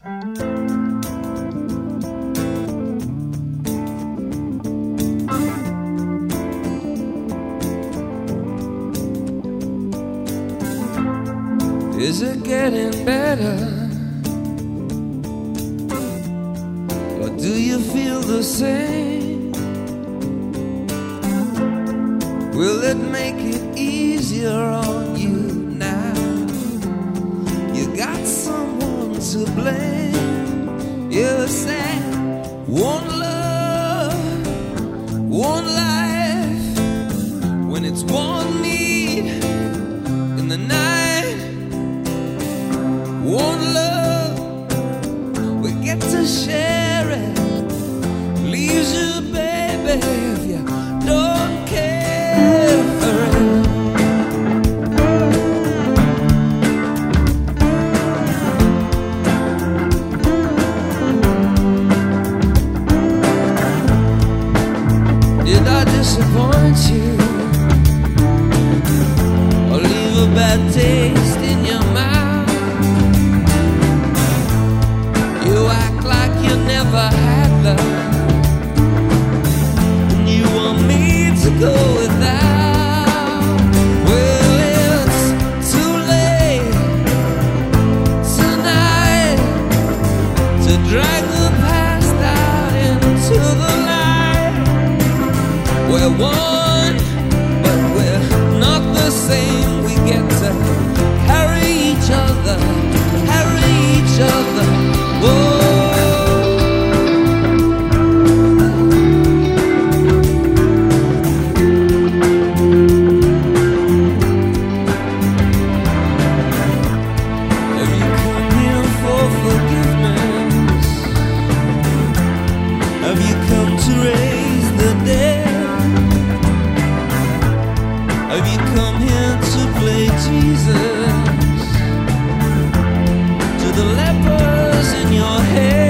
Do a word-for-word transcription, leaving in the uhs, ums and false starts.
Is it getting better? Or do you feel the same? Will it make it easier on you now? You got someone to blame. You say one love, one life, when it's one need in the night. One love, we get to share it. Leaves you, baby, if you don't care for it. Did I disappoint you? Or leave a bad taste in your mouth? You act like you never had love, and you want me to go without. Well, it's too late tonight to drag the past out into the light. We're one, but we're not the same. We get to carry each other, carry each other. Whoa. Have you come here for forgiveness? Have you come to raise the dead? Have you come here to play Jesus to the lepers in your head?